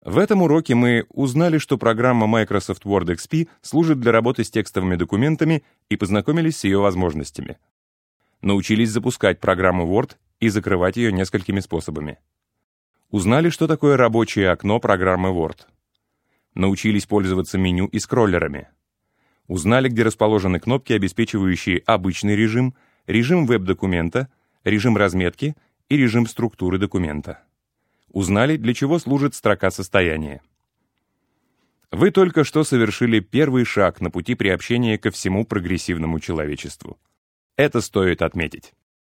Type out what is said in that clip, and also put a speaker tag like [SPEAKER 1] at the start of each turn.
[SPEAKER 1] В этом уроке мы узнали, что программа Microsoft Word XP служит для работы с текстовыми документами и познакомились с ее возможностями. Научились запускать программу Word и закрывать ее несколькими способами. Узнали, что такое рабочее окно программы Word. Научились пользоваться меню и скроллерами. Узнали, где расположены кнопки, обеспечивающие обычный режим, режим веб-документа, режим разметки и режим структуры документа. Узнали, для чего служит строка состояния. Вы только что совершили первый шаг на пути приобщения ко всему прогрессивному человечеству. Это стоит отметить.